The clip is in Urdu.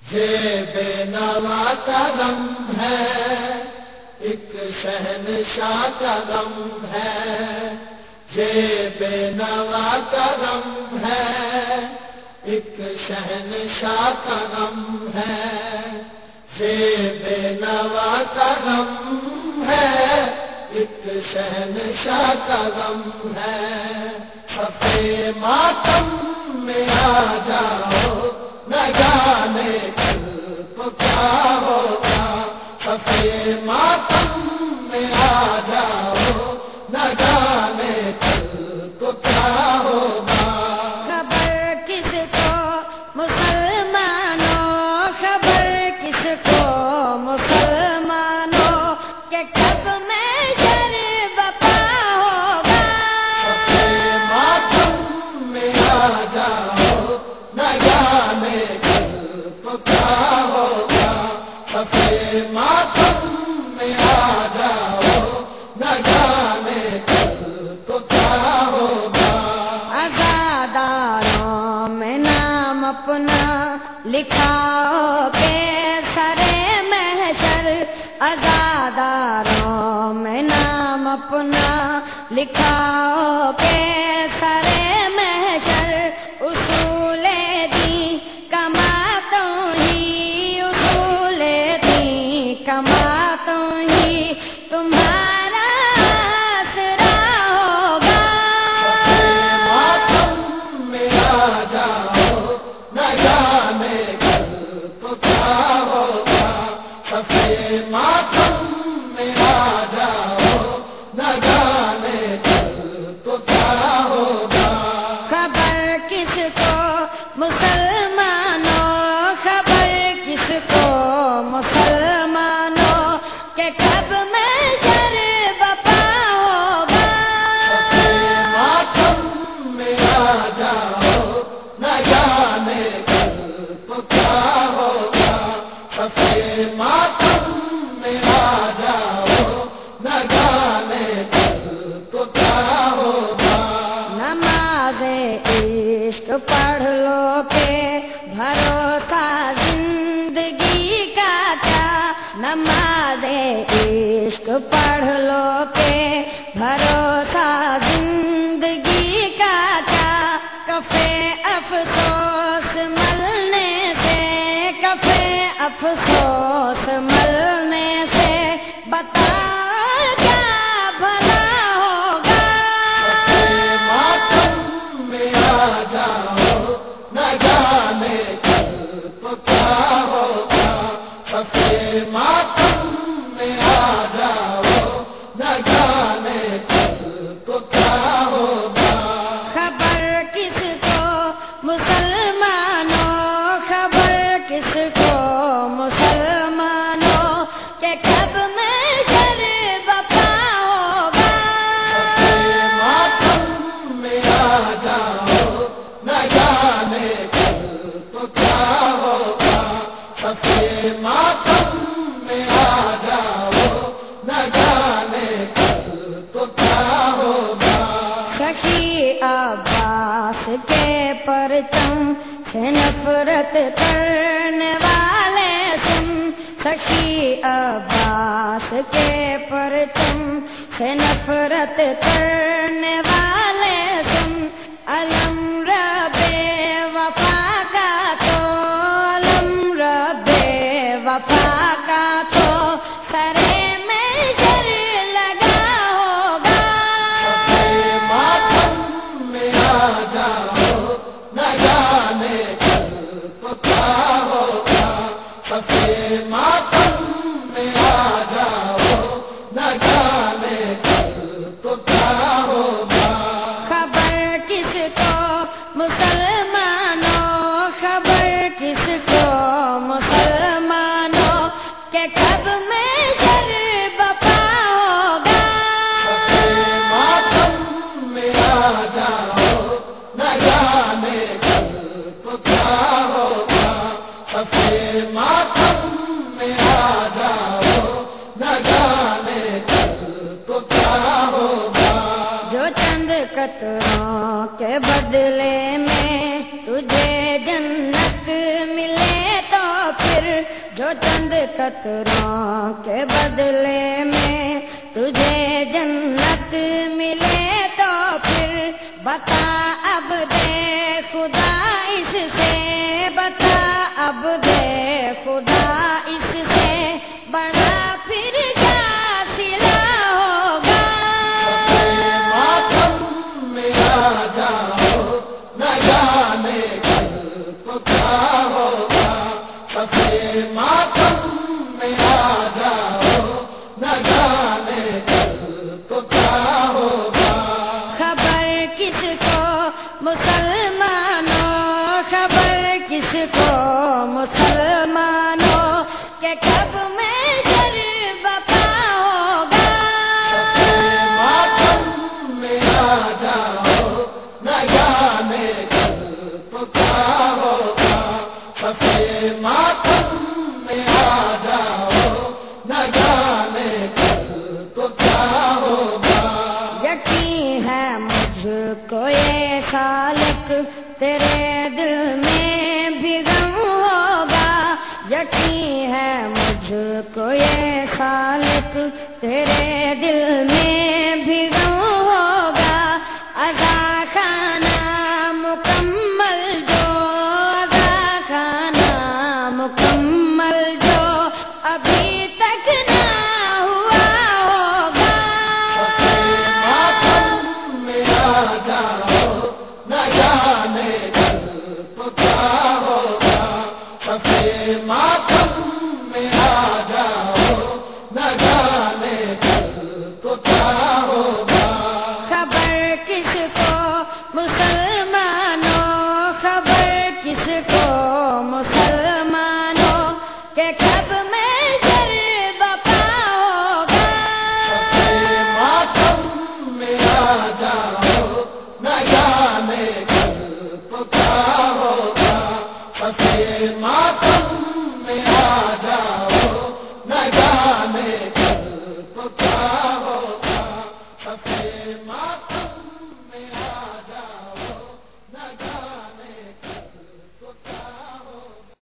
یہ بے نوا کا غم ہے، ایک شہنشاہ کا غم ہے۔ یہ بے نوا کا غم ہے، ایک شہنشاہ کا غم ہے۔ یہ بے نوا کا غم ہے، ایک شہنشاہ کا غم ہے۔ صفے ماتم میں آ جاؤ، نہ جانے کل کو کیا ہوگا۔ صفے ماتم میں آ جاؤ، نہ جانے کل کو کیا ہوگا۔ خبر کس کو مسلمانوں، خبر کس کو مسلمانوں کہ کب میں شر بپا ہوگا۔ صفے ماتم میں آ جاؤ، نہ جانے کل کو کیا ہوگا۔ صفے ماتم میں آ جاؤ، نہ جانے کل کو کیا ہوگا۔ عزاداروں میں نام اپنا لکھاؤ کے سرے محشر، عزاداروں میں نام اپنا لکھاؤ کے سرے محشر۔ اصول دین کماتوں ہی، اصول دین کماتوں ہی تمہارا آسرا ہوگا۔ صفے ماتم میں آ جاؤ، نہ جانے کل کو کیا ہوگا۔ صفے ماتم میں آ جاؤ، نہ جانے کل کو کیا ہوگا۔ خبر کس کو مسلمانوں، خبر کس کو مسلمانوں کہ کب میں شر بپا ہوگا۔ صفے ماتم میں آ جاؤ، نہ جانے کل کو کیا ہوگا۔ صفے ماتم میں آ جاؤ، نہ جانے کل کو کیا ہوگا۔ نماز عشق پڑھ لو کہ بھروسہ زندگی کا کیا، نماز عشق پڑھ لو کہ بھروسہ زندگی کا کیا۔ کفے افسوس ملنے سے، کفے افسوس ملنے سے بتا کیا بھلا ہوگا۔ صفے ماتم میں آ جاؤ، نہ جانے کل کو کیا ہوگا۔ صفے ماتم میں آ جاؤ، نہ جانے کل کو کیا ہوگا۔ خبر کس کو مسلمانوں، خبر کس کو مسلمانوں کہ کب میں شر بپا ہوگا۔ صفے ماتم میں آ جاؤ، نہ جانے کل کو کیا ہوگا۔ صفے ماتم میں آ جاؤ، نہ جانے کل کو کیا ہوگا۔ سخی عباس کے پرچم سے نفرت کرنے والے سن، سخی عباس کے پرچم سے نفرت کرنے والے سن۔ علم رب وفا کا تو، علم رب وفا کا تو سرے میں شر لگا ہوگا۔ صفے ماتم میں آ جاؤ، نہ جانے کل کو کیا ہوگا۔ صفے ماتم میں آ جاؤ، نہ جانے کل کو کیا ہوگا۔ خبر کس کو مسلمانوں، خبر کس کو مسلمانوں کہ کب میں شر بپا ہوگا۔ صفے ماتم میں آ جاؤ، نہ جانے کل کو کیا ہوگا۔ صفے ماتم میں آ جاؤ، نہ جانے کل کو کیا ہوگا۔ جو چند قطروں کے بدلے میں تجھے جنت ملے جو چند قطروں کے بدلے میں تجھے جنت ملے تو پھر بتا اب دے خدا اس سے، بتا اب دے خدا اس سے بڑا پھر کیا سلا ہوگا۔ ماتم میں آ جاؤ نہ جانے کل کو کیا ہوگا، سفے ماتم میں آ جاؤ نہ جانے کل کو کیا ہوگا۔ خبر کس کو مسلمانوں، خبر کس کو مسلمانوں کہ کب میں جر بپا ہوگا۔ ماتم میں آ جاؤ نہ جانے کل کو کیا ہوگا، سفے ماتم میں آ جاؤ نہ جانے کل کو کیا ہوگا۔ یقین ہے مجھ کو یہ سالک تیرے دل میں بھی غم ہوگا، یقین ہے مجھ کو یہ سالک تیرے دل میں بھی غم ہوگا۔ اذا خانہ مکمل جو، اذا خانہ مکمل جو ابھی تک نہ ہوا ہوگا۔ ماتم میں آ جاؤ نہ جانے کل کو کیا ہوگا، سفے ماتم میں آ جاؤ نہ جانے کل کو کیا ہوگا۔ خبر کس کو مسلمانوں، خبر کس کو مسلمانوں کہ کب میں جر بپا ہوگا۔ ماتم میں آ جاؤ نہ جانے کل کو کیا ہوگا، سفے ماتم میں آ جاؤ نہ جانے کل کو کیا ہوگا، سفے